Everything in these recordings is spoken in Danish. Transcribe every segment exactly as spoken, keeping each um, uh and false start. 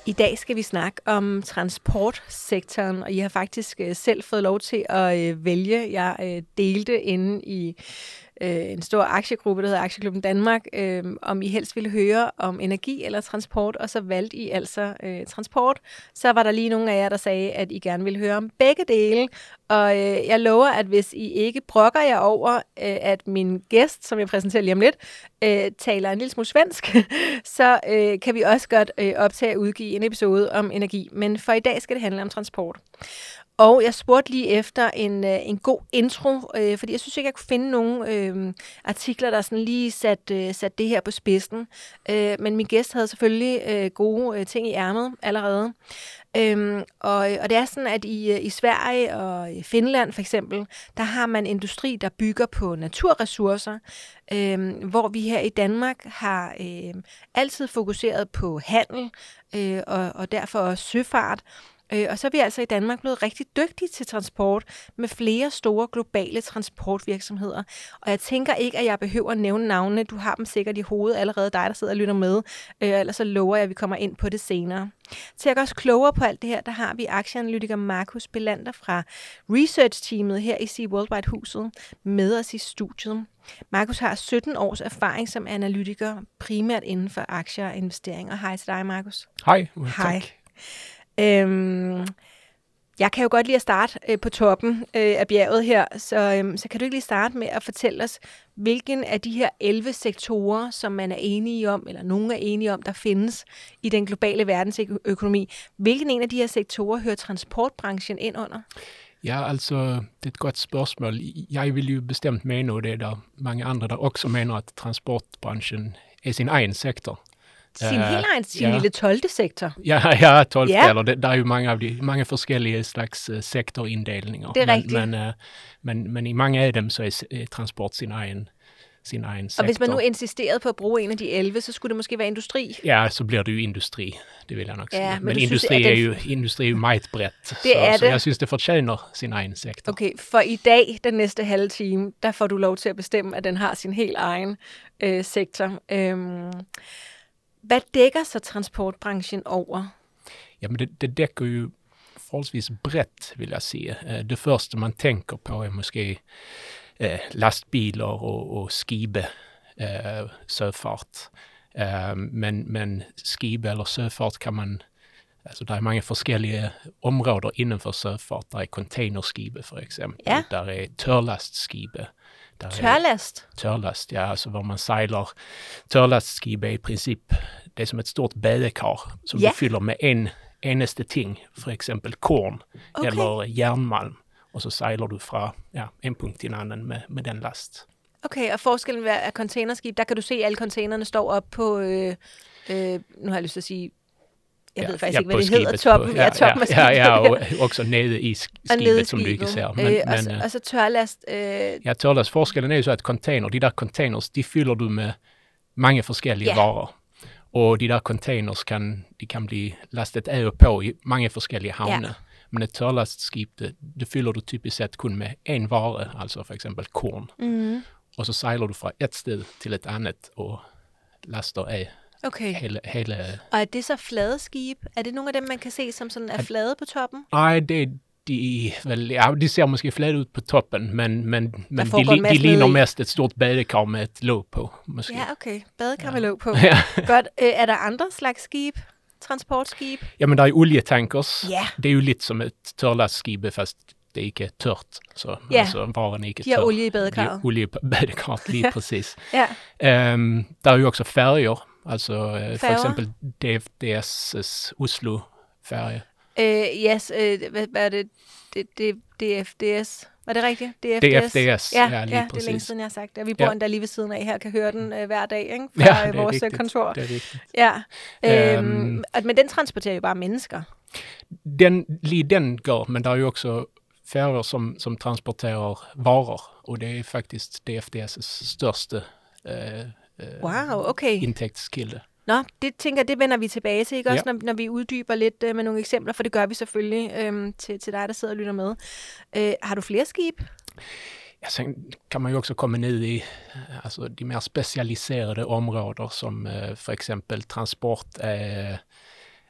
I dag skal vi snakke om transportsektoren, og I har faktisk øh, selv fået lov til at øh, vælge. Jeg øh, delte inde i øh, en stor aktiegruppe, der hedder Aktieklubben Danmark, øh, om I helst ville høre om energi eller transport, og så valgte I altså øh, transport. Så var der lige nogle af jer, der sagde, at I gerne ville høre om begge dele, og øh, jeg lover, at hvis I ikke brokker jer over, øh, at min gæst, som jeg præsenterer lige om lidt, øh, taler en lille smule svensk, så øh, kan vi også godt øh, optage at udgive en episode om energi. Men for i dag skal det handle om transport. Og jeg spurgte lige efter en, øh, en god intro, øh, fordi jeg synes ikke, jeg kunne finde nogle øh, artikler, der sådan lige satte øh, sat det her på spidsen. Øh, men min gæst havde selvfølgelig øh, gode øh, ting i ærmet allerede. Øhm, og, og det er sådan, at i, i Sverige og i Finland for eksempel, der har man industri, der bygger på naturressourcer, øhm, hvor vi her i Danmark har øhm, altid fokuseret på handel øh, og, og derfor også søfart. Øh, og så er vi altså i Danmark blevet rigtig dygtige til transport med flere store globale transportvirksomheder. Og jeg tænker ikke, at jeg behøver at nævne navnene. Du har dem sikkert i hovedet allerede, dig der sidder og lytter med. Øh, ellers så lover jeg, at vi kommer ind på det senere. Til at gøre os klogere på alt det her, der har vi aktieanalytiker Marcus Belander fra research-teamet her i Sea Worldwide-huset med os i studiet. Marcus har sytten års erfaring som analytiker, primært inden for aktier og investeringer. Hej til dig, Marcus. Hej. Hej. Øhm, jeg kan jo godt lide at starte øh, på toppen øh, af bjerget her, så, øhm, så kan du ikke lige starte med at fortælle os, hvilken af de her elleve sektorer, som man er enige om, eller nogen er enige om, der findes i den globale verdensøkonomi, hvilken en af de her sektorer hører transportbranchen ind under? Ja, altså, det er et godt spørgsmål. Jeg vil jo bestemt mene, og det er der mange andre, der også mener, at transportbranchen er sin egen sektor. Sin uh, helt egen, sin ja. lille tolvte sektor. Ja, ja tolvte, yeah. eller det, der er jo mange af de, mange forskellige slags uh, sektorinddelinger. Det er men, rigtigt. Men, uh, men, men i mange af dem, så er uh, transport sin egen, sin egen sektor. Og hvis man nu insisterede på at bruge en af de elleve, så skulle det måske være industri? Ja, så bliver det jo industri, det vil jeg nok sige. Ja, men men industri, synes, er den... jo, industri er jo meget bredt, det så, er så det. jeg synes, det fortjener sin egen sektor. Okay, for i dag, den næste halve time, der får du lov til at bestemme, at den har sin helt egen øh, sektor. Øhm, hvad dækker så transportbranchen over? Jamen det, det dækker jo forholdsvis bredt, vil jeg sige. Det første man tænker på er måske eh, lastbiler og, og skibe, eh, søfart. Eh, men, men skibe eller søfart kan man, altså der er mange forskellige områder inden for søfart. Der er containerskibe for eksempel, ja. Der er tørlastskibe. Der Tørlast? Er, tørlast, ja, altså hvor man sejler. Tørlastskibe er i princip, det er som et stort badekar, som ja. Du fylder med en eneste ting, for eksempel korn okay. eller jernmalm, og så sejler du fra ja, en punkt til en anden med, med den last. Okay, og forskellen ved at containerskib, der kan du se, at alle containerne står op på, øh, øh, nu har jeg lyst til at sige, jeg ja, ved faktisk ja, ikke, hvad det hedder, toppen, på, ja, ja, toppen af skibet. Ja, ja, og også nede i skibet, som du ikke ser. Men, øh, og, men, og så tørlast. Øh... Ja, tørlast. Forskellen er jo så, at container, de der containers, de fylder du med mange forskellige yeah. varer. Og de der containers kan, de kan bli lastet af og på i mange forskellige havne. Yeah. Men et tørlastskib, det, det fyller du typisk sett kun med en vare, altså for eksempel korn. Mm. Og så sejler du fra et sted til et andet og laster af. Okay. Hele, hele... Og er det så flade skib? Er det nogle af dem, man kan se, som sådan er flade på toppen? Nej, det de, vel, ja, de ser måske flade ud på toppen, men, men, men de, de, de ligner mest et stort badekar med et låg på. Måske. Ja, okay. Badekar ja. Med låg på. Ja. Godt. Øh, er der andre slags skib? Transportskib? Jamen, der er olietankers. Ja. Det er jo lidt som et tørlastskib, fast det er ikke tørt. Så ja. Altså, varen er ikke de har tør. olie i badekaret. De har olie i badekaret, lige præcis. Ja. Um, der er jo også færger. Altså uh, for eksempel D F D S' Oslo-færge. Uh, yes, uh, hvad, hvad er det? D F D S. Var det rigtigt? D F D S, ja, ja, lige ja, præcis. det er længe siden, jeg har sagt det. Vi bor ja. Endda lige ved siden af her, kan høre den uh, hver dag, ikke? Fra ja, det er vores rigtigt. kontor. Det er rigtigt. Ja. Um, um, men den transporterer jo bare mennesker. Den, lige den gør, men der er jo også færger, som, som transporterer varer, og det er faktisk D F D S' største uh, uh, wow, okay. indtægtskilde. Nå, det tænker jeg, det vender vi tilbage til, ikke? Også ja. når, når vi uddyber lidt øh, med nogle eksempler, for det gør vi selvfølgelig øh, til, til dig, der sidder og lytter med. Øh, har du flere skib? Ja, sen kan man ju också komma ned i alltså, de mer specialiserade områden som uh, för exempel transport, uh,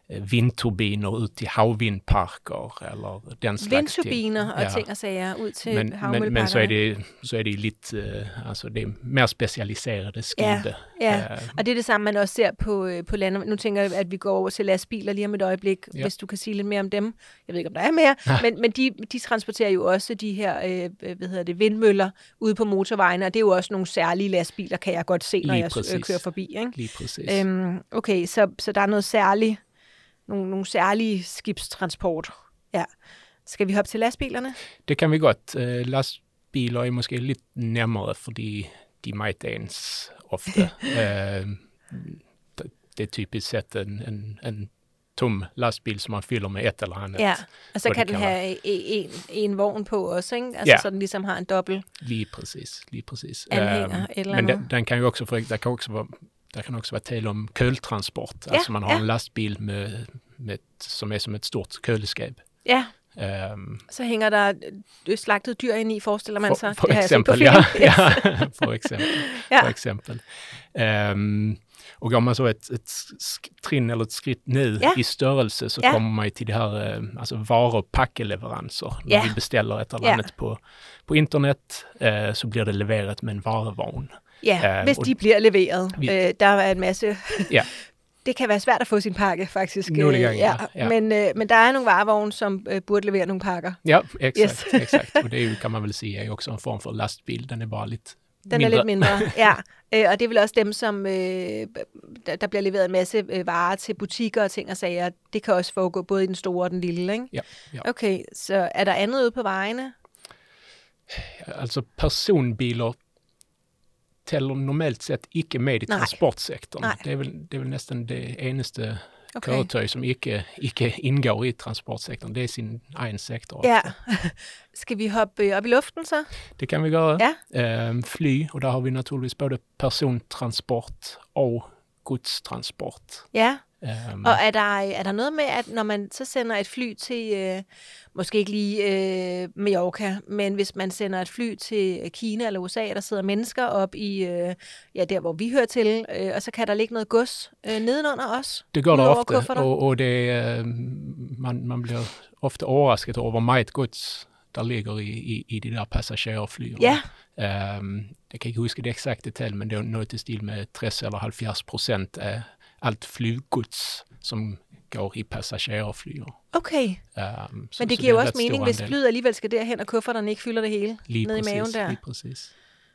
vindturbiner ud til havvindparker eller den slags vindturbiner ting. og ja. ting og sager ud til men, havmølleparkerne. Men, men så er det så er det lidt uh, altså det er mere specialiserede skibe. Ja, ja. Uh, og det er det samme man også ser på på landet. Nu tænker jeg at vi går over til lastbiler lige om et øjeblik, ja. hvis du kan sige lidt mere om dem. Jeg ved ikke om der er mere, ja. men men de de transporterer jo også de her øh, hvad hedder det vindmøller ude på motorvejene, og det er jo også nogle særlige lastbiler, kan jeg godt se, når lige jeg præcis. kører forbi, ikke? Lige præcis. Øhm, okay, så så der er noget særligt Nogle, nogle særlige skibstransport. Ja. Skal vi hoppe til lastbilerne? Det kan vi godt. Uh, lastbiler er måske lidt nærmere, fordi de er meget ens ofte. uh, det er typisk set en, en, en tom lastbil, som man fylder med et eller andet. Ja, og så kan den have en, en vogn på også, ikke? Altså ja. Så den ligesom har en dobbelt lige præcis, lige præcis. anhænger, uh, eller men den, den kan jo også, for, der kan også være Det kan också vara tal om költransport. Ja, alltså man har ja. en lastbil med, med, som är som ett stort køleskab. Ja, um, så hænger der slagtet dyr ind i, forestiller man sig. For, for det eksempel, ja. ja. for eksempel. ja. For eksempel. Um, och går man så ett, ett trin eller ett skritt ned ja. i størrelse så ja. kommer man till det här alltså var- och packeleveranser. När ja. vi beställer ett eller annat ja. på, på internet uh, så blir det levererat med en varevogn. Ja, uh, hvis de bliver leveret. Vi, uh, der er en masse... ja. Det kan være svært at få sin pakke, faktisk. Nu er det gang, ja. ja. Men, uh, men der er nogle varevogne, som uh, burde levere nogle pakker. Ja, exakt. Yes. exakt. Og det er jo, kan man vel sige, er jo også en form for lastbil. Den er bare lidt Den mindre. er lidt mindre, ja. Uh, og det er vel også dem, som... Uh, der bliver leveret en masse uh, varer til butikker og ting og sager. Det kan også foregå både i den store og den lille, ikke? Ja. ja. Okay, så er der andet ude på vejene? Altså personbiler tæller normalt sett ikke med i transportsektoren. Nej. Det er vel, det er vel næsten det eneste okay. køretøj, som ikke, ikke indgår i transportsektoren. Det er sin egen sektor. Ja. Skal vi hoppe op i luften så? Det kan vi gøre. Ja. Um, fly, og der har vi naturligvis både persontransport og godstransport. Ja. Um, og er der, er der noget med, at når man så sender et fly til, øh, måske ikke lige øh, Mallorca, men hvis man sender et fly til Kina eller U S A, der sidder mennesker op i, øh, ja, der hvor vi hører til, øh, og så kan der ligge noget gods øh, nedenunder os? Det gør der ofte, og, og det, øh, man, man bliver ofte overrasket over, hvor meget gods der ligger i, i, i de der passagerfly. Ja. Um, jeg kan ikke huske det eksakte tal, men det er noget til stil med tres eller halvfjerds procent af alt flygods, som går i passagerfly. Okay, um, så, men det giver jo også mening, hvis flyet alligevel skal derhen, og kufferterne ikke fylder det hele lige ned præcis, i maven der. Lige præcis.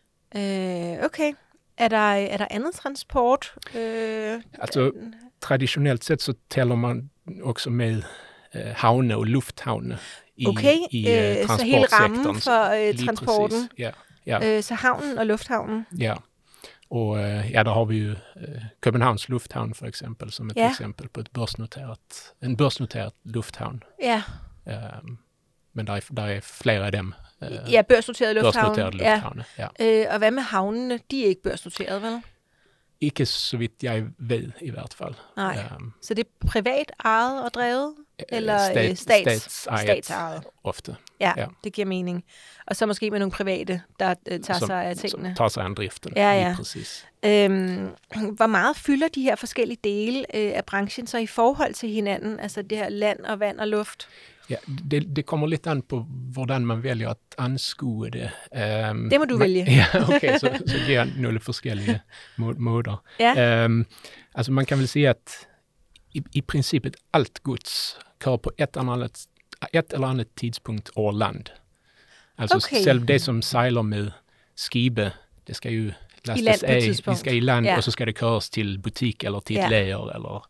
Øh, okay. Er der, er der andet transport? Øh, altså, traditionelt set så tæller man også med øh, havne og lufthavne i, okay. i øh, transportsektoren. Så hele rammen for øh, transporten. Ja. Ja. Øh, så havnen og lufthavnen. Ja. Og øh, ja, der har vi jo øh, Københavns Lufthavn for eksempel, som et ja. eksempel på et børsnoteret, en børsnoteret lufthavn. Ja. Um, men der er, der er flere af dem. Øh, ja, børsnoterede lufthavne. Børsnoterede lufthavne, ja. ja. Øh, og hvad med havnene? De er ikke børsnoteret, vel? Ikke så vidt jeg ved, i hvert fald. Nej. Um, så det er privat ejet og drevet? Eller stat, stats, statsejet statsejet? Ofte. Ja, ja, det giver mening. Og så måske med nogle private, der uh, tager som, sig af tingene. Som tager sig af driften. Ja, ja. Lige præcis. Øhm, hvor meget fylder de her forskellige dele øh, af branchen så i forhold til hinanden? Altså det her land og vand og luft? Ja, det, det kommer lidt an på, hvordan man vælger at anskue det. Um, det må du man, vælge. Ja, okay, så, så giver jeg nogle forskellige må, måder. Ja. Um, altså man kan vel sige, at i, i princippet alt gods kører på et eller andet, et eller andet tidspunkt over land. Altså okay. selv det, som sejler med skibe, det skal jo lastes af, det skal i land, ja. Og så skal det køres til butik eller til et ja. lager, eller...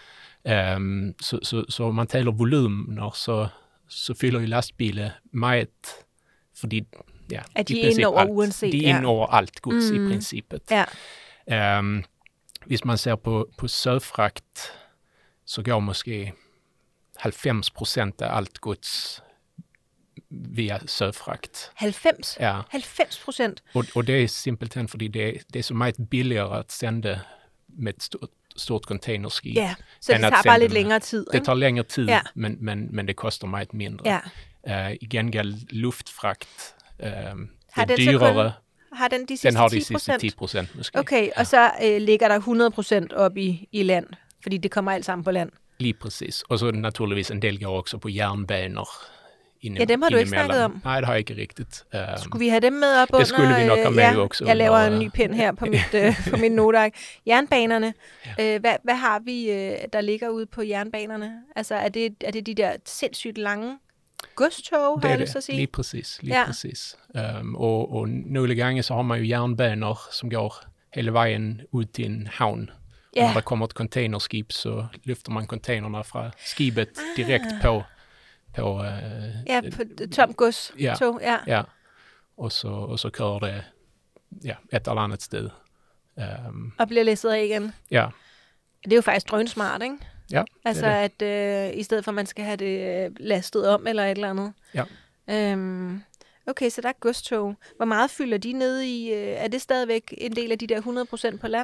Um, så, så, så man taler volymer, så, så fylder jo lastbiler meget, fordi ja, at de er inde over alt, uanset. De er inde over alt gods mm. i princippet. Ja. Um, hvis man ser på, på søfragt, så går måske halvfems procent af alt gods via søfragt. halvfems? Ja. halvfems procent? Og, og det er simpelthen, fordi det er, det er så meget billigere at sende med et stort stort containerskib. Ja, så det tager bare lidt længere tid. Det tager længere tid, ja. men, men, men det koster meget mindre. Ja. Uh, I gengæld luftfragt, uh, det har er dyrere. Kun, har den de sidste den har de sidste ti procent måske. Okay, og så uh, ligger der hundrede procent op i, i land, fordi det kommer alt sammen på land. Lige precis. Och så naturligtvis en del går också på järnbanor. Inne, ja, dem har du ikke emellan. snakket om. Nej, det har jeg ikke rigtigt. Um, skulle vi have dem med op under? Det skulle vi nok have med ja, også. Jeg laver under, en ny pind her på, mit, uh, på min noteark. Jernbanerne. Ja. Uh, hvad, hvad har vi, uh, der ligger ude på jernbanerne? Altså, er det, er det de der sindssygt lange godstog, har jeg lyst til at sige? Lige præcis. Lige ja. præcis. Um, og, og nogle gange så har man jo jernbanor, som går hele vejen ud til en havn. Ja. Når der kommer et containerskib, så lyfter man containerna fra skibet ah. direkt på på uh, ja, på tom gods ja, tog, ja. ja. Og så og så kører det ja, et eller andet sted. Um, og bliver læsset af igen. Ja. Det er jo faktisk drønsmart, ikke? Ja. Altså det at uh, i stedet for at man skal have det lastet om eller et eller andet. Ja. Um, okay, så der er godstog. Hvor meget fylder de ned i? Uh, er det stadigvæk en del af de der hundrede procent på land?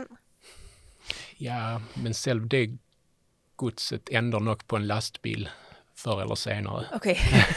Ja, men selv det godset ender nok på en lastbil før eller senere. Okay.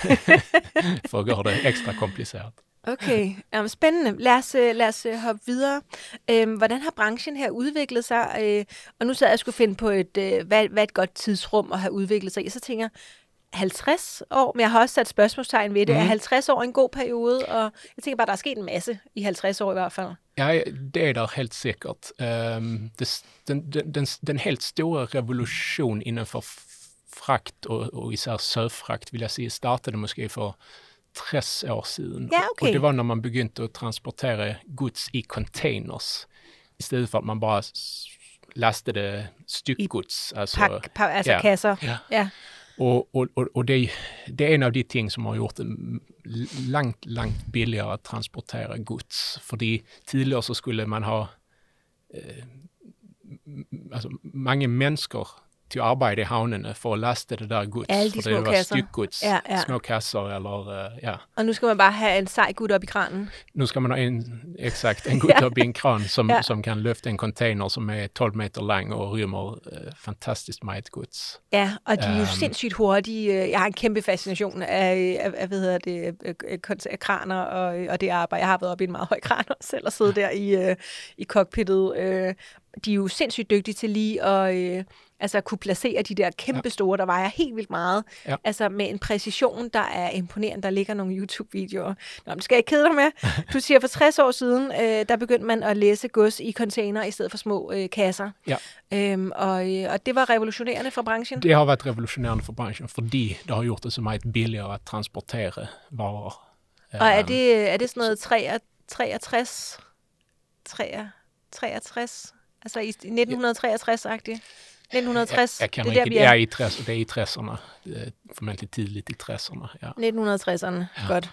For at gøre det ekstra kompliceret. Okay, um, spændende. Lad os, lad os hoppe videre. Um, hvordan har branchen her udviklet sig? Uh, og nu sad jeg og skulle finde på, et, uh, hvad, hvad et godt tidsrum at have udviklet sig i. Så tænker jeg, halvtreds år, men jeg har også sat spørgsmålstegn ved det. Mm. Er halvtreds år en god periode? Og jeg tænker bare, der er sket en masse i halvtreds år i hvert fald. Ja, det er der helt sikkert. Um, det, den, den, den, den helt store revolution inden for frakt og, og især søfrakt, vil jeg sige, startede måske for tres år siden. Ja, okay. Og det var når man begyndte at transportere gods i containers, i stedet for at man bare lastede stykgods. Altså, pak, pa, altså ja, kasser. Ja. Ja. Og, og, og, og det, det er en av de ting som har gjort det langt, langt billigere at transportere gods. Fordi tidligere så skulle man ha eh, altså mange mennesker til at arbejde i havnene for at laste det der gods. Alle de for små det var kasser. stykgods, ja, ja. små kasser eller uh, ja. Og nu skal man bare have en sej gut op i kranen. Nu skal man ha en, exakt, en gut ja. op i en kran som, ja. som kan løfte en container som er tolv meter lang og rymmer uh, fantastisk meget gods. Ja, og de er jo um, sindssygt hurtige. Jeg har en kæmpe fascination af, af, af hvad hedder det, af kraner og, og det arbejde. Jeg har været oppe i en meget høj kran selv og sidde der i, uh, i cockpittet. Uh, de er jo sindssygt dygtige til lige at uh, altså kunne placere de der kæmpe store, der vejer helt vildt meget. Ja. Altså med en præcision, der er imponerende. Der ligger nogle YouTube-videoer. Nå, men skal jeg ikke kede dig med? Du siger, for tres år siden, øh, der begyndte man at læse gods i container i stedet for små øh, kasser. Ja. Øhm, og, øh, og det var revolutionerende for branchen? Det har været revolutionerende for branchen, fordi det har gjort det så meget billigere at transportere varer. Og er det, er det sådan noget treogtres? treogtres? Altså i nitten treogtres-agtigt? nitten tres, jeg, jeg kan det ikke, der, vi er. er i tres, det er i tresserne, formentlig tidligt i tresserne. Ja. nitten tresserne, ja. Godt.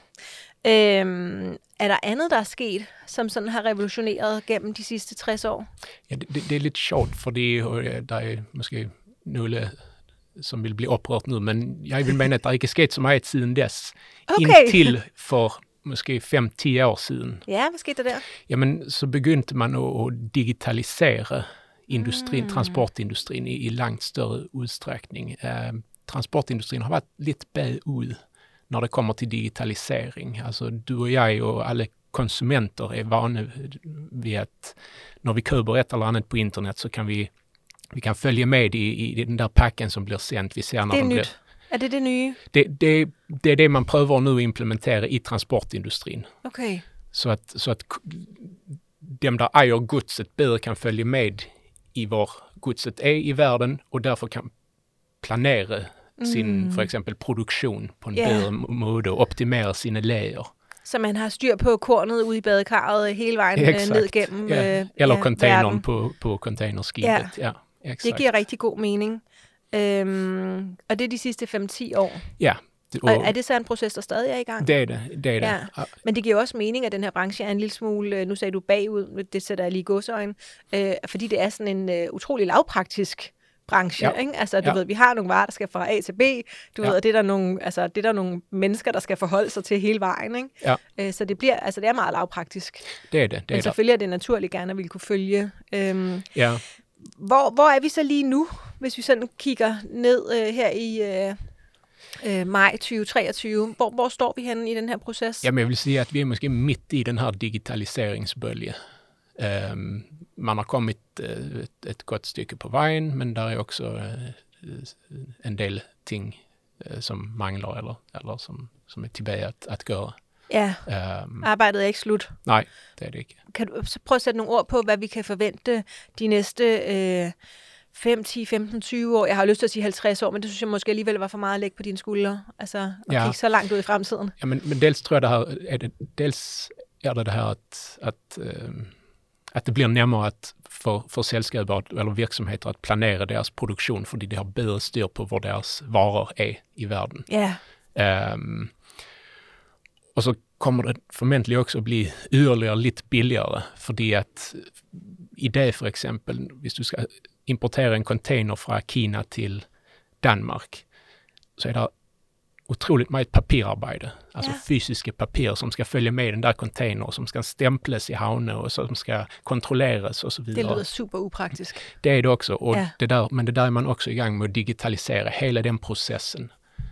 Øhm, er der andet, der er sket, som sådan har revolutioneret gennem de sidste tres år? Ja, det, det, det er lidt sjovt, fordi der er måske nogle, som vil blive oprørt nu, men jeg vil mene, at der ikke er sket så meget siden des, okay. indtil for måske fem til ti år siden. Ja, hvad skete der der? Jamen, så begyndte man at digitalisere Industrin, mm. transportindustrien i, i langt større udstrækning. Eh, transportindustrien har været lidt bagud, når det kommer til digitalisering. Altså, du og jeg og alle konsumenter er vane ved at når vi køber et eller andet på internet, så kan vi, vi kan følge med i, i den der pakken som bliver sendt. Vi ser, når det er den nyt. Bliver, er det det nye? Det, det, det er det, man prøver nu at implementere i transportindustrien. Okay. Så at, så at dem, der ejer godset, bedre kan følge med i hvor godset er i verden, og derfor kan planere sin, mm. for eksempel, produktion på en yeah. bedre måde, og optimere sine lager. Så man har styr på kornet ude i badekarret hele vejen Exakt. ned gennem ja. øh, Eller ja, containeren på, på containerskibet. Ja. Ja, det giver rigtig god mening. Øhm, og det er de sidste fem til ti år. Ja. Det, og, og er det så en proces, der stadig er i gang? Det er det. det, er det. Ja. Men det giver jo også mening, at den her branche er en lille smule, nu sagde du bagud, det sætter jeg lige i godsøjne, øh, fordi det er sådan en øh, utrolig lavpraktisk branche, ja. Ikke? Altså, du ja. ved, vi har nogle varer, der skal fra A til B, du ja. ved, og det er, der nogle, altså, det er der nogle mennesker, der skal forholde sig til hele vejen, ikke? Ja. Øh, så det bliver, altså, det er meget lavpraktisk. Det er det. det Men er selvfølgelig er det naturligt gerne at ville kunne følge. Øhm, ja. hvor, hvor er vi så lige nu, hvis vi sådan kigger ned øh, her i øh, øh, maj tyve treogtyve? Hvor, hvor står vi henne i den her proces? Jamen, jeg vil sige, at vi er måske midt i den her digitaliseringsbølge. Um, man har kommit uh, et, et godt stykke på vejen, men der er også uh, en del ting uh, som mangler eller, eller som, som er tilbage at, at gøre. Ja, um, arbejdet er ikke slut. Nej, det er det ikke. Kan du så prøve at sætte nogle ord på, hvad vi kan forvente de næste øh, fem, ti, femten, tyve år? Jeg har lyst til at sige halvtreds år, men det synes jeg måske alligevel var for meget at lægge på dine skuldre. Altså at ja. kigge så langt ud i fremtiden. Ja, men, men dels tror jeg det her, er det, dels er det det her at, at, øh, at det bliver nemmere at for, for selskaber eller virksomheter at planere deres produktion, fordi de har bedre styr på hvor deres varer er i verden. Ja. Um, og så kommer det formentlig også at blive yderligere lidt billigere, fordi at i dag for eksempel, hvis du skal importera en container fra Kina till Danmark, så är det otroligt mycket papirarbete. Alltså ja. fysiska papper som ska följa med den där containern, som ska stämplas i havne och som ska kontrolleras och så vidare. Det lyder super upraktisk. Det är det också. Och ja. det där, men det där är man också igång med att digitalisera hela den processen.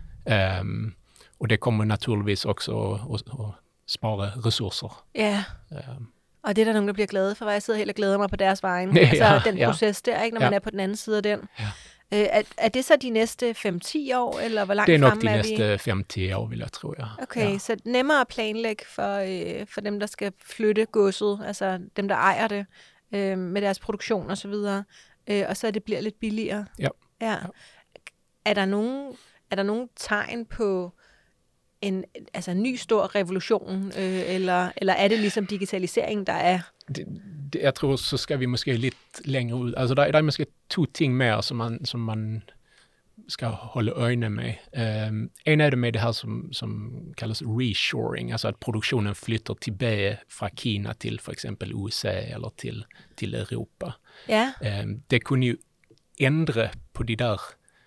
Um, och det kommer naturligvis också att, att, att spara resurser. Ja. Um, Og det er der nogen, der bliver glade for, hvor jeg sidder helt og glæder mig på deres vejen. Ja, altså den proces der, ikke, når ja. man er på den anden side af den. Ja. Øh, er, er det så de næste fem til ti år, eller hvor langt frem er vi? Det er nok de næste fem til ti år, vil jeg tro, ja. Okay, ja. Så nemmere at planlægge for, øh, for dem, der skal flytte godset, altså dem, der ejer det, øh, med deres produktion og så videre. Øh, og så det bliver lidt billigere. Ja. ja. ja. Er der nogen, er der nogen tegn på en altså en ny stor revolution, øh, eller, eller er det ligesom digitalisering, der er? Det, det, jeg tror, så skal vi måske lidt længere ud. Altså, der, der er måske to ting mere, som man, som man skal holde øjne med. Um, en af dem er det her, som, som kaldes reshoring, altså at produktionen flytter tilbage fra Kina til for eksempel U S A eller til, til Europa. Ja. Um, det kunne jo ændre på de der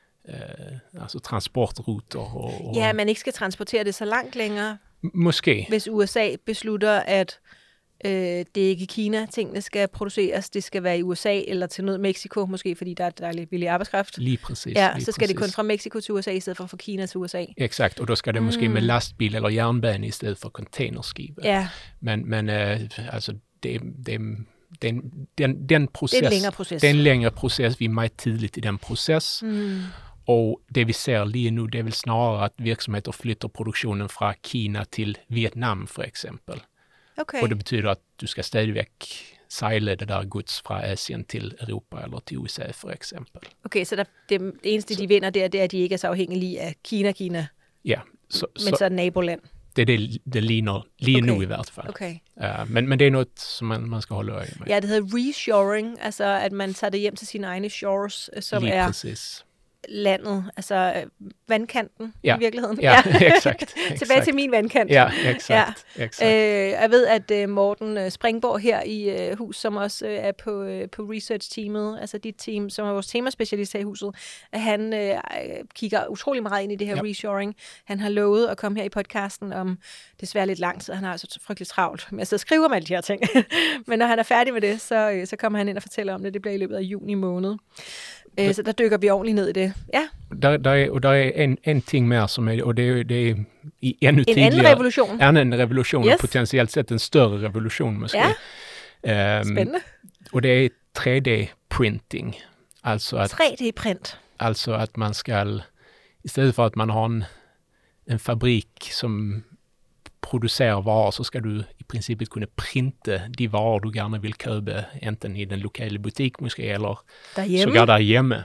Uh, altså transportruter. Og, og ja, man ikke skal transportere det så langt længere. Måske. Hvis U S A beslutter, at øh, det er ikke i Kina, tingene skal produceres, det skal være i U S A eller til noget Mexico, måske fordi der er, der er lidt billig arbejdskraft. Lige præcis. Ja, lige så skal præcis. det kun fra Mexico til U S A, i stedet for fra Kina til U S A. Exakt, og då ska det mm. måske med lastbil eller jernbane i stedet for containerskib. Ja. Men, men uh, altså, det, det den, den, den proces, det er en længere proces. Det er en længere proces. Vi er meget tidligt i den proces. Mm. Og det vi ser lige nu, det er vel snarere at virksomheter flytter produktionen fra Kina til Vietnam for eksempel. Okay. Og det betyder at du skal stadigvæk sejle det der gods fra Asien til Europa eller til U S A for eksempel. Okay, så der, det, det eneste, så, de vinder, det er, det er, at de ikke er så afhængige af Kina, Kina. Ja. Så, men så, så er det naboland. Det er det, det ligner lige okay. nu i hvert fald. Okay. Uh, men, men det er noget, som man, man skal holde øje med. Ja, det hedder reshoring, altså at man tager det hjem til sine egne shores, som lige er præcis. Landet, altså vandkanten ja. i virkeligheden. Ja, ja. Exakt. Tilbage til min vandkant. Ja, exakt. Ja. exakt. Øh, jeg ved, at uh, Morten Springborg her i uh, hus, som også uh, er på, uh, på research-teamet, altså dit team, som er vores temaspecialist her i huset, at han uh, kigger utrolig meget ind i det her ja. reshoring. Han har lovet at komme her i podcasten om desværre lidt lang tid. Han har altså frygteligt travlt med at sidde og skrive om alle de her ting. Men når han er færdig med det, så, uh, så kommer han ind og fortæller om det. Det bliver i løbet af juni måned. Uh, så der dykker vi ordentligt ned i det. Ja. Der, der er, og der er en, en ting mere, som er, og det er, det er i endnu tidligere. En anden revolution. En anden revolution, yes. Og potentielt set en større revolution måske. Ja. Um, Spændende. Og det er tre D-printing. Altså at, tre D-print. Altså at man skal, i stedet for at man har en, en fabrik som producerer varer, så skal du i princippet kunne printe de varer du gerne vil købe, enten i den lokale butik måske, eller derhjemme. sågar derhjemme.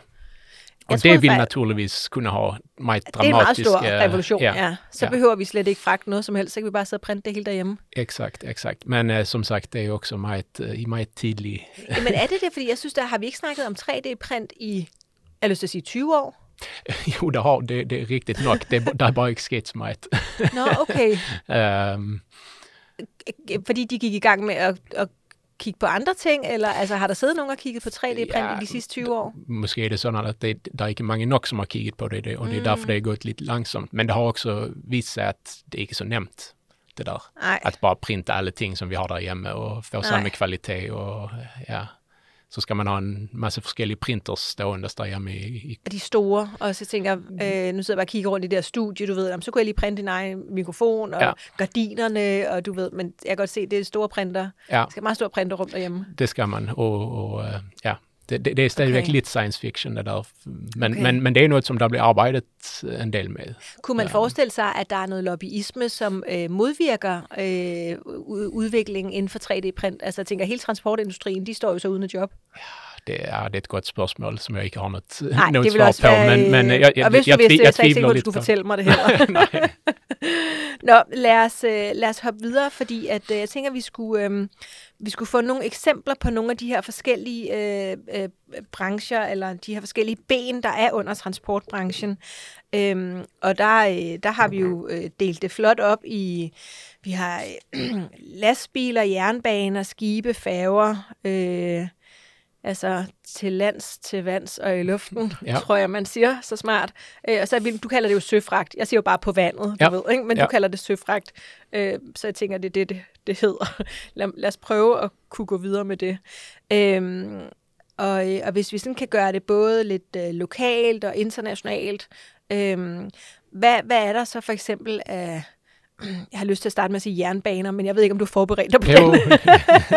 Og det vil naturligvis kunne have meget dramatiske... Det er en meget stor revolution, ja. ja. Så ja. behøver vi slet ikke fragte noget som helst, så kan vi bare sidde og printe det hele derhjemme. Exakt, exakt. Men uh, som sagt, det er jo også meget, uh, i meget tidlig... Men er det det, fordi jeg synes, der har vi ikke snakket om tre D-print i, jeg har lyst til at sige tyve år? Jo, det, har, det, det er rigtigt nok. Det, der er bare ikke sket så meget. Nå, okay. um, fordi de gik i gang med at... at kigge på andre ting, eller altså, har der siddet nogen og kigget på tre D-print ja, i de sidste tyve år? Måske er det sådan, at det, der er ikke mange nok, som har kigget på det, og det er mm. derfor, det er gået lidt langsomt. Men det har også vist sig, at det ikke er så nemt, det der. Ej. At bare printe alle ting, som vi har derhjemme, og få samme kvalitet, og ja... Så skal man have en masse forskellige printers stående derhjemme. I, i... De store, og så tænker jeg, øh, nu sidder jeg bare og kigger rundt i det her studie, du ved, jamen, så kunne jeg lige printe din egen mikrofon, og ja. gardinerne, og du ved, men jeg kan godt se, det er store printer. Ja. Det skal meget store printer rundt derhjemme. Det skal man, og, og uh, ja, Det, det, det er stadigvæk Okay. lidt science fiction, det der. Men, Okay. men, men det er noget, som der bliver arbejdet en del med. Kunne man Ja. forestille sig, at der er noget lobbyisme, som øh, modvirker øh, u- udviklingen inden for tre D-print? Altså jeg tænker, hele transportindustrien, de står jo så uden et job. Det er, det er et godt spørgsmål, som jeg ikke har noget, Nej, noget det vil svar også på. være... Men, men jeg, jeg, og hvis jeg, du vidste, jeg, jeg, så er jeg ikke sikker tvivler på, at du lidt skulle på. fortælle mig det heller. Nej. Nå, lad os, øh, lad os hoppe videre, fordi at, øh, jeg tænker, at vi skulle, øh, vi skulle få nogle eksempler på nogle af de her forskellige øh, øh, brancher, eller de her forskellige ben, der er under transportbranchen. Øhm, og der, øh, der har vi jo øh, delt det flot op i, vi har øh, lastbiler, jernbaner, skibe, færger, øh, altså til lands, til vands og i luften, ja. Ja. tror jeg, man siger så smart. Øh, og så vil, du kalder det jo søfragt. Jeg siger jo bare på vandet, du Ja. ved, ikke? Men Ja. du kalder det søfragt. Øh, så jeg tænker, det er det, det, det hedder. Lad, lad os prøve at kunne gå videre med det. Øhm, og, og hvis vi sådan kan gøre det både lidt øh, lokalt og internationalt, øhm, hvad, hvad er der så for eksempel af... Jeg har lyst til at starte med at sige jernbaner, men jeg ved ikke, om du er forberedt dig på Jo, den. det,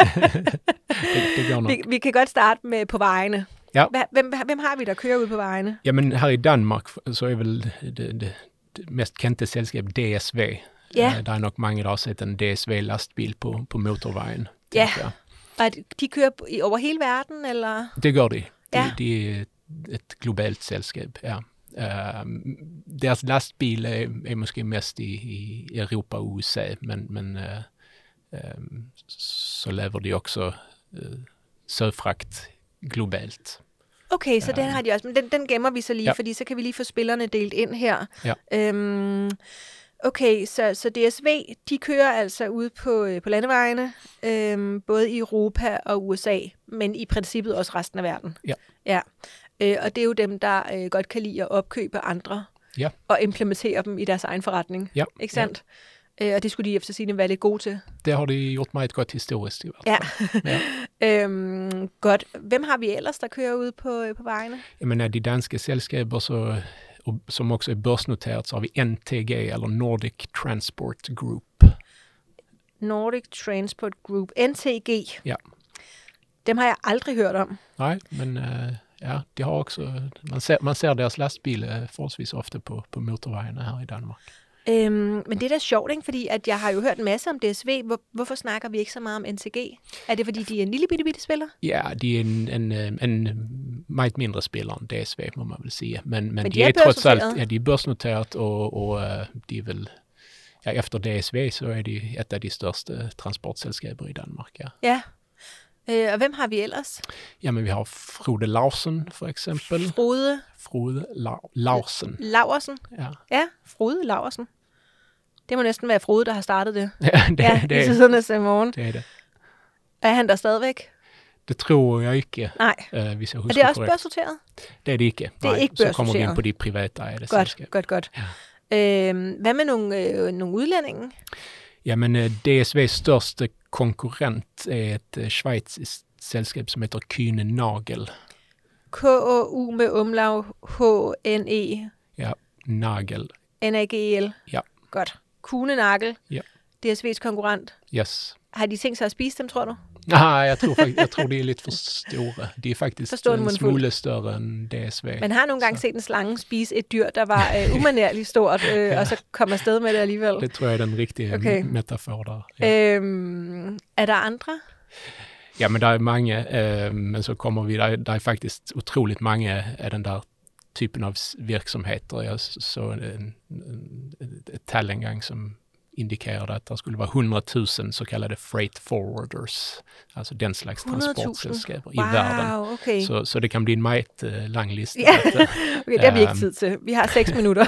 det gør nok. vi, vi kan godt starte med på vejene. Ja. Hva, hvem, hvem har vi, der kører ud på vejene? Jamen her i Danmark, så er vel det, det, det mest kendte selskab D S V. Ja. Uh, der er nok mange, der har set en D S V-lastbil på, på motorvejen. Ja. tænker jeg. Og de kører i, over hele verden, eller? Det gør de. De, Ja. de er et globalt selskab, ja. Uh, deres lastbil er, er måske mest i, i Europa og U S A, men, men uh, um, så laver de også uh, søfragt globalt. Okay, så den har de også, men den, den gemmer vi så lige, ja. Ja. fordi så kan vi lige få spillerne delt ind her. Ja. Øhm, okay, så, så D S V, de kører altså ude på, øh, på landevejene, øhm, både i Europa og U S A, men i princippet også resten af verden. Ja. Ja. Øh, og det er jo dem, der øh, godt kan lide at opkøbe andre Ja. og implementere dem i deres egen forretning. Ja. Ikke sandt? Ja. Øh, og det skulle de efter sigende være lidt gode til. Det har de gjort meget godt historisk i hvert fald. Ja. Ja. øhm, godt. Hvem har vi ellers, der kører ude på, øh, på vejene? Jeg mener, de danske selskaber så, og, som også er børsnoteret, så har vi N T G, eller Nordic Transport Group. Nordic Transport Group, N T G. Ja. Dem har jeg aldrig hørt om. Nej, men uh, ja, de har også, man ser, man ser deres lastbiler forholdsvis ofte på, på motorvejene her i Danmark. Øhm, men det er da sjovt, ikke? Fordi at jeg har jo hørt en masse om D S V. Hvor, hvorfor snakker vi ikke så meget om N T G? Er det, fordi de er en lille bitte, bitte spiller? Ja, de er en, en, en meget mindre spiller end D S V, må man vel sige. Men, men, Men de, de er er trods alt, børsnoteret? ja, de er børsnoteret, og, og uh, de er vel, ja, efter D S V, så er de et af de største transportselskaber i Danmark, ja. Ja. Øh, og hvem har vi ellers? Jamen, vi har Frode Larsen, for eksempel. Frode Frode La- Larsen. Laursen. Ja. Ja, Frode Laursen. Det må næsten være Frode, der har startet det. Ja, det, Ja, det, i det, tidernes øh, morgen. det er det. Er han der stadigvæk? Det tror jeg ikke, Nej. uh, hvis jeg Er husker det også korrekt. børssorteret? Det er det ikke. Det er Nej, ikke så kommer vi ind børsnoteret. på de private ejede Godt, selskaber. godt, godt. Ja. Øhm, hvad med nogle, øh, nogle udlændinge? Jamen, uh, D S V's største konkurrent er et uh, schweiziskt selskab som heter Kühne Nagel. K O U med umlaug H N E Ja, Nagel. N A G E L. Ja. Godt. Kuhne Nagel. Ja. D S V's konkurrent. Yes. Har de tænkt sig at spise dem, tror du? Nej, jeg tror, fakt- jeg tror de er lidt for store. De er faktisk For stor en en mundfuld. smule større end D S V. Man har nogle gange set en slange spise et dyr, der var øh, umanerligt stort, øh, ja. og så kom afsted med det alligevel. Det tror jeg er den rigtige Okay. metafor der. Ja. Øhm, er der andre? Ja, men der er mange, øh, men så kommer vi, der, der er faktisk utroligt mange af den der typen av virksomheter. Jeg så en, en, et tal en gang som indikerade att det skulle vara hundratusen så kallade freight forwarders, alltså den slags transportselskaber wow, i världen. Okay. Så, så det kan bli en meget uh, lang lista. Ja. Att, uh, Okay, det har vi ikke tid til. Vi har seks minutter.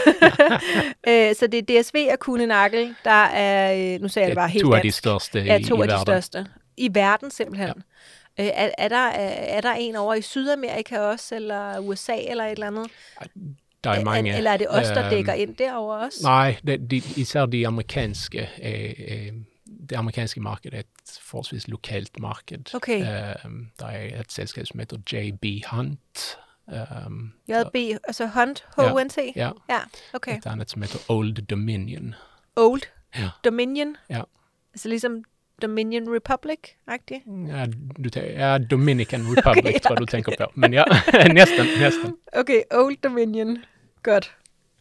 øh, så det er D S V og Kuhne Nagel, der er, øh, nu sagde jeg det bare helt to af de dansk. største Ja, i, to i af de verden. største. I verden simpelthen. Ja. Øh, er, er, der, er, er der en over i Sydamerika også, eller U S A, eller et eller andet? Der er mange. Eller er det os, der øhm, dækker ind derover også? Nej, det, de, især de amerikanske, er, er, det amerikanske marked er et forholdsvis lokalt marked. Okay. Um, der er et selskab, som heter J B Hunt. Um, J B, altså Hunt, H U N T? Ja. Ja, okay. Et andet, som heter Old Dominion. Old Ja. Dominion? Ja. Altså ligesom Dominion Republic-agtigt? Ja, du tæ- ja, Dominican Republic, Okay, tror jeg, du okay. tænker på. Men ja, næsten, næsten. Okay, Old Dominion. Godt.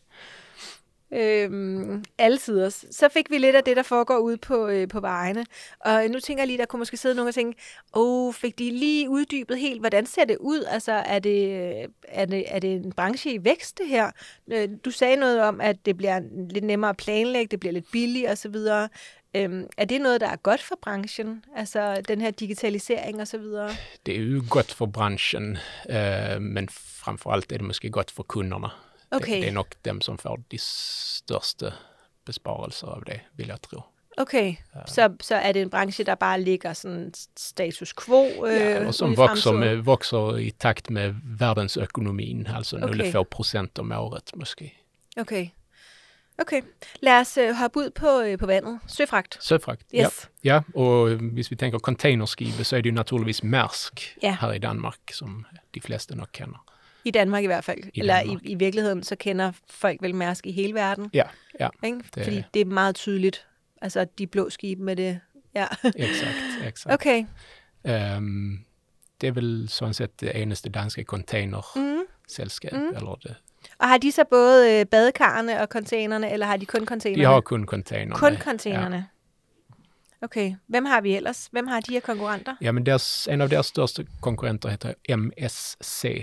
Øhm, altid. Så fik vi lidt af det, der foregår ude på, øh, på vejene. Og nu tænker jeg lige, der kunne måske sidde nogen og tænke, åh, fik de lige uddybet helt, hvordan ser det ud? Altså, er det, er det, er det en branche i vækst, det her? Øh, Du sagde noget om, at det bliver lidt nemmere at planlægge, det bliver lidt billigere osv. Øhm, er det noget, der er godt for branchen? Altså, den her digitalisering osv.? Det er jo godt for branchen, øh, men framförallt er det måske godt for kunderne. Okay. Det, det er nok dem, som får de største besparelser af det, vil jeg tro. Okay, Ja. så, så er det en branche, der bare ligger sådan status quo øh, Ja, og som ude i vokser, fremtiden? med, vokser i takt med verdensøkonomien, altså Okay. nul komma fem procent om året måske. Okay. Okay. Lad os øh, hoppe ud på, øh, på vandet. Søfragt. Søfragt, Yes. ja. ja. Og hvis vi tænker containerskibe, så er det jo naturligvis Mærsk Ja. her i Danmark, som de fleste nok kender. I Danmark i hvert fald. I Eller Danmark. i, i virkeligheden, så kender folk vel Mærsk i hele verden. Ja, ja, Ikke? Det- Fordi det er meget tydeligt. Altså, de blå skibe med det. Ja. exakt, exakt. Okay. Um, det er vel sådan set det eneste danske containerselskab, Mm. eller det. Og har de så både øh, badekarne og containerne, eller har de kun containerne? De har kun containerne. kun containerne. Okay. Hvem har vi ellers? Hvem har de her konkurrenter? Ja, men deres, en av deres største konkurrenter heter M S C.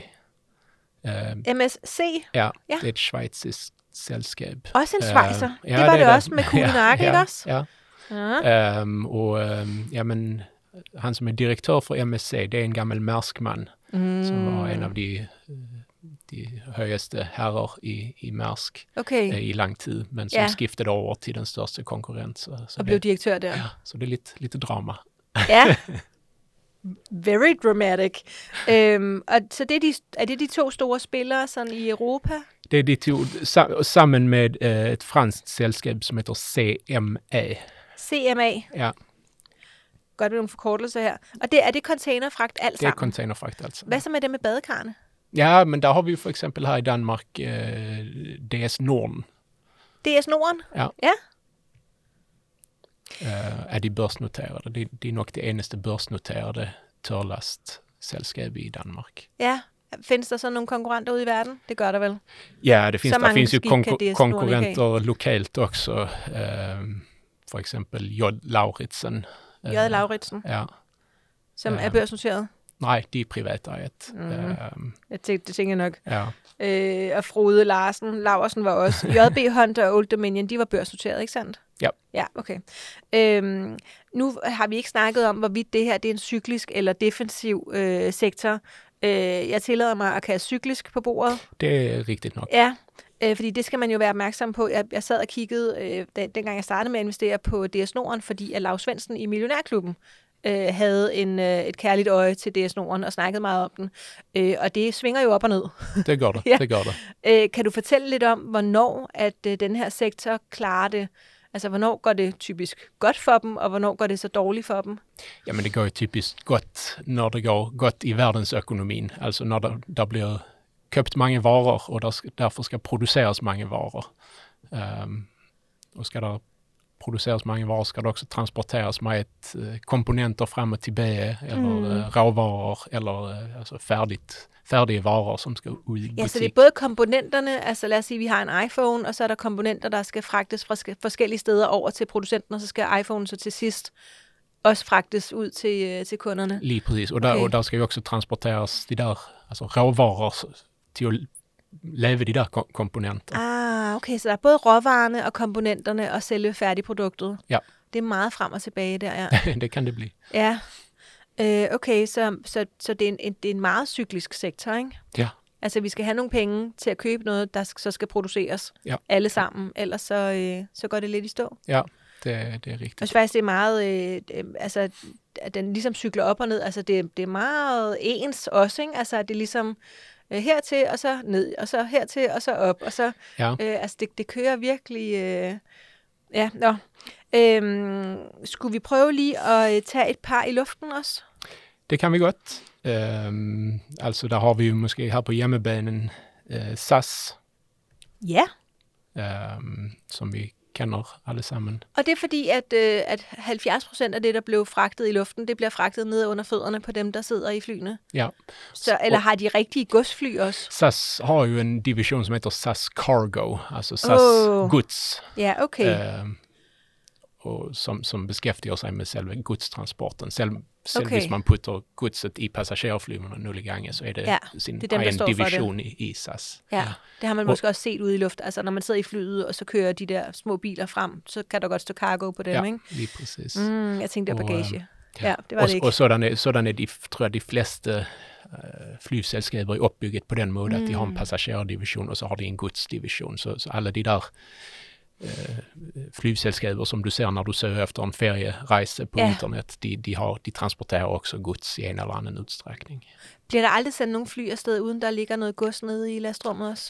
Uh, M S C? ja, Ja. det er et schweizisk selskab. Også en Øh, schweizer. ja, det var det, er også med Kulinark, ja, ikke ja, også? Ja. Ja. Um, og um, ja, men han som er direktør for M S C, det er en gammel Mærskmand, Mm. som var en av de, de højeste herrer i, i Mærsk Okay. uh, i lang tid, men som Ja. skiftede over til den største konkurrent. Så, så, Og blev det, direktør der. ja, så det er lidt, lidt drama. Ja. Very dramatic. Øhm, og så det er, de, er det de to store spillere sådan i Europa? Det er de to, sa- sammen med uh, et fransk selskab som heter C M A. C M A. Ja, Godt med nogle forkortelser her. Og det er det containerfragt alt det er sammen? containerfragt altså. Hvad så med det med badekarne? Ja, men der har vi jo for eksempel her i Danmark uh, D S Norden. D S Norden? Ja. Ja. Uh, er de børsnoterede. De, de er nok det eneste børsnoterede tørlastselskab i Danmark. Ja. Findes der så nogle konkurrenter ude i verden? Det gør der vel. Ja, det finns, Så der mange finns ju skib kan konkur- D S Norden konkurrenter lokalt också. Uh, for eksempel J. Lauritsen. Uh, J. Lauritsen, Ja. som Ja. er børsnoteret. Nej, de er privatejet. Mhm. Uh, Jeg tænkte, det tænker jeg nok. ja. Øh, og Frode Larsen, Laursen var også. J B Hunter og Old Dominion, de var børsnoteret, ikke sandt? Ja. Ja, okay. Øhm, nu har vi ikke snakket om, hvorvidt det her det er en cyklisk eller defensiv øh, sektor. Øh, jeg tillader mig at kaste cyklisk på bordet. Det er rigtigt nok. Ja, øh, fordi det skal man jo være opmærksom på. Jeg, jeg sad og kiggede, øh, den, dengang jeg startede med at investere på D S Norden, fordi at Lars Svendsen i Millionærklubben øh, havde en, øh, et kærligt øje til D S Norden og snakkede meget om den. Øh, og det svinger jo op og ned. Det gør det. Ja. Det gør det. Øh, kan du fortælle lidt om, hvornår at øh, den her sektor klarer det? Altså, hvornår går det typisk godt for dem, og hvornår går det så dårligt for dem? Ja, men det går jo typisk godt, når det går godt i verdensøkonomien. Altså når der, der bliver købt mange varer, og der skal, derfor skal produceres mange varer. Um, og skal der produceres mange varer, skal der også transporteres meget uh, komponenter frem og tilbage, eller Mm. uh, råvarer, eller uh, altså færdigt, færdige varer, som skal ud i butik. Ja, så det er både komponenterne, altså lad os sige, vi har en iPhone, og så er der komponenter, der skal fragtes fra sk- forskellige steder over til producenten, og så skal iPhone så til sidst også fragtes ud til, øh, til kunderne. Lige præcis. Og der, Okay. og der skal jo også transporteres de der altså råvarer s- til at lave de der kom- komponenter. Ah, okay, så der er både råvarerne og komponenterne og selve færdigproduktet. Ja. Det er meget frem og tilbage der, ja. Det kan det blive. Ja. Øh, okay, så, så, så det, er en, en, det er en meget cyklisk sektor, ikke? Ja. Altså, vi skal have nogle penge til at købe noget, der sk- så skal produceres Ja. alle sammen, ellers så, øh, så går det lidt i stå. Ja, det, det er Jeg rigtigt. synes faktisk, det er meget, øh, øh, altså, at den ligesom cykler op og ned. Altså, det, det er meget ens også, ikke? Altså, at det er ligesom øh, hertil, og så ned, og så hertil, og så op, og så, Ja. øh, altså, det, det kører virkelig, øh, ja, nå. Øhm, skulle vi prøve lige at øh, tage et par i luften også? Det kan vi godt. Um, altså der har vi jo måske her på hjemmebanen uh, S A S, Ja. um, som vi kender alle sammen. Og det er fordi, at, øh, at halvfjerds procent af det, der blev fragtet i luften, det bliver fragtet ned under fødderne på dem, der sidder i flyene. Ja. Så, eller har de rigtige godsfly også? S A S har jo en division som heter S A S Cargo, altså S A S oh. Gods. Ja, okay. Uh, och som, som beskäftigar sig med själva godstransporten. Selv, selv okay. hvis man putter godset i passagerflyverne nogle gange, så er det ja, sin det er dem, egen division i, i S A S. Ja, ja, det har man og, måske også set ude i luft. Altså når man sidder i flyet, og så kører de der små biler frem, så kan der godt stå cargo på dem, ja, ikke? lige præcis. Mm, jeg tænkte, det var bagage. Og, ja, det var og, det ikke. Og sådan er, sådan er de, tror jeg, de fleste uh, flyselskaber opbygget på den måde, mm. at de har en passagerdivision, og så har de en godsdivision. Så, så alle de der Uh, flyselskaber som du ser när du söker efter en ferierejse på yeah. internet, de, de, har, de transporterer også gods i en eller anden udstrækning. Bliver der aldrig sendt nogen fly afsted, uden der ligger noget gods nede i lastrummet også?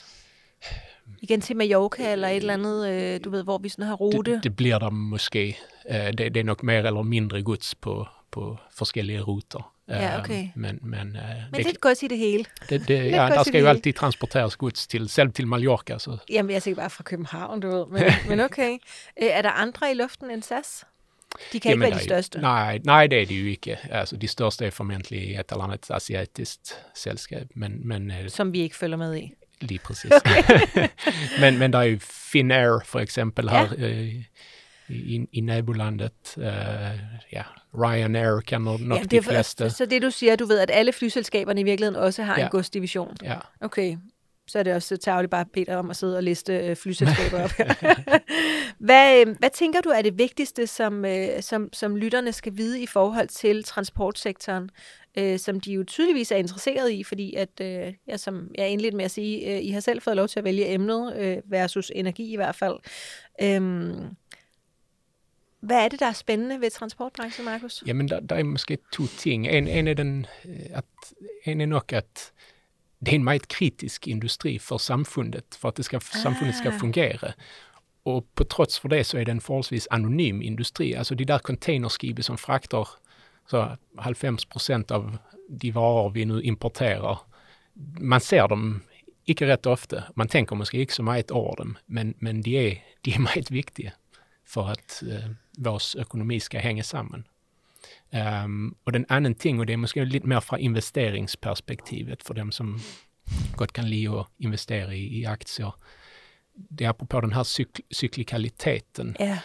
Igen til Mallorca eller et eller andet, øh, du ved, hvor vi sådan har rute? Det, det bliver der måske. Uh, det, det er nok mere eller mindre gods på, på forskellige ruter. Ja, okay. Uh, men men, uh, men det, lidt gods i det hele. Det, det, ja, der skal jo altid transporteres gods til, selv til Mallorca. Så. Jamen, jeg siger bare fra København, du ved. Men, men okay. Uh, er der andre i luften end S A S? De kan Jamen, ikke være de største. Nej, nej, det er de jo ikke. Altså, de største er formentlig et eller andet asiatisk selskab. Men, men, som vi ikke følger med i. Lige præcis. Okay. men, men der er jo Finnair for eksempel her ja. øh, i, i nabolandet. Uh, ja, Ryanair kender nok ja, de fleste. Så det du siger, du ved, at alle flyselskaberne i virkeligheden også har ja. en godsdivision? Ja. Okay, så er det også tærligt bare bedt om at sidde og liste flyselskaber op her. hvad, hvad tænker du er det vigtigste, som, som, som lytterne skal vide i forhold til transportsektoren, øh, som de jo tydeligvis er interesseret i, fordi at, øh, ja, som jeg indledte med at sige, øh, I har selv fået lov til at vælge emnet øh, versus energi i hvert fald. Øhm, Hvad er det, der er spændende ved transportbranchen, Markus? Jamen, der, der er måske to ting. En, en, er den, at, en er nok, at det er en meget kritisk industri for samfundet, for at det skal, ah. samfundet skal fungere. Og på trods for det, så er det en forholdsvis anonym industri. Altså de der containerskibe som fragter så halvfems procent av de varer vi nu importerer. Man ser dem ikke ret ofte. Man tænker måske ikke så meget over dem, men, men de, er, de er meget vigtige for at uh, vores økonomi skal hænge sammen. Um, og den anden ting, og det er måske lidt mere fra investeringsperspektivet for dem, som godt kan lide at investere i, i aktier. Det er apropos den her cyk- cyklikaliteten. Yeah.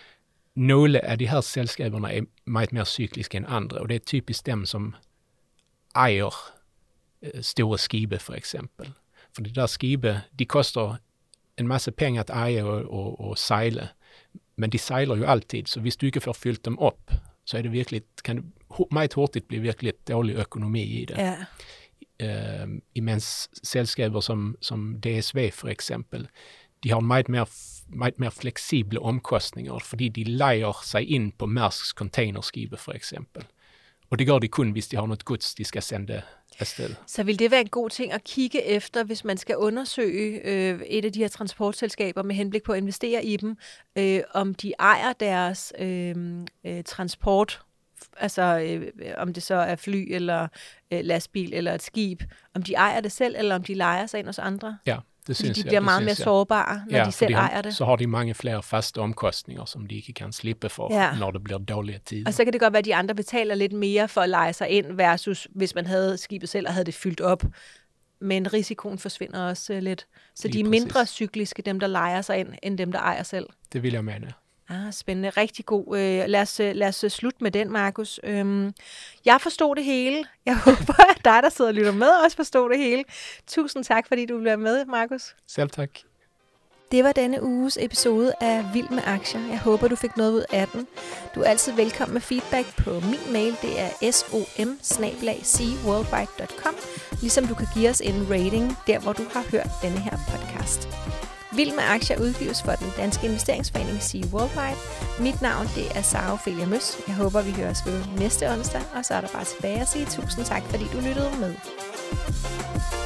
Nogle af de her selskaberne er meget mere cykliske end andre, og det er typisk dem, som ejer uh, store skibe for eksempel. For de der skibe, de koster en masse pengar at eje og, og, og sejle. Men de sejler jo altid, så hvis du ikke får fyldt dem op, så er det virkelig, kan det meget hurtigt blive virkelig dårlig økonomi i det. Ja. Uh, imens selskaber som, som D S V for eksempel, de har meget mere, meget mere fleksible omkostninger, fordi de lejer sig ind på Mærsks containerskibe for eksempel. Og det gør de kun, hvis de har noget gods, de skal sende afsted. Så vil det være en god ting at kigge efter, hvis man skal undersøge øh, et af de her transportselskaber med henblik på at investere i dem, øh, om de ejer deres øh, øh, transport, altså øh, om det så er fly eller øh, lastbil eller et skib, om de ejer det selv, eller om de lejer sig ind hos andre? Ja. Det synes de jeg, bliver det meget synes mere jeg. sårbare, når ja, de selv de har, ejer det. Så har de mange flere faste omkostninger, som de ikke kan slippe for, ja. Når det bliver dårlige tider. Og så kan det godt være, at de andre betaler lidt mere for at leje sig ind, versus hvis man havde skibet selv og havde det fyldt op. Men risikoen forsvinder også uh, lidt. Så Lige de er mindre præcis. Cykliske, dem der lejer sig ind, end dem der ejer selv. Det vil jeg mene. Ah, spændende. Rigtig god. Uh, lad, os, uh, lad os slutte med den, Markus. Um, jeg forstod det hele. Jeg håber, at dig, der sidder og lytter med, også forstod det hele. Tusind tak, fordi du ville være med, Markus. Selv tak. Det var denne uges episode af Vild med Aktier. Jeg håber, du fik noget ud af den. Du er altid velkommen med feedback på min mail. Det er som bindestreg c worldwide punktum com. Ligesom du kan give os en rating, der hvor du har hørt denne her podcast. Vild med Aktier udgives for den danske investeringsforening Sea Worldwide. Mit navn det er Sara Ophelia Møs. Jeg håber, vi høres ved næste onsdag, og så er der bare tilbage at sige tusind tak, fordi du lyttede med.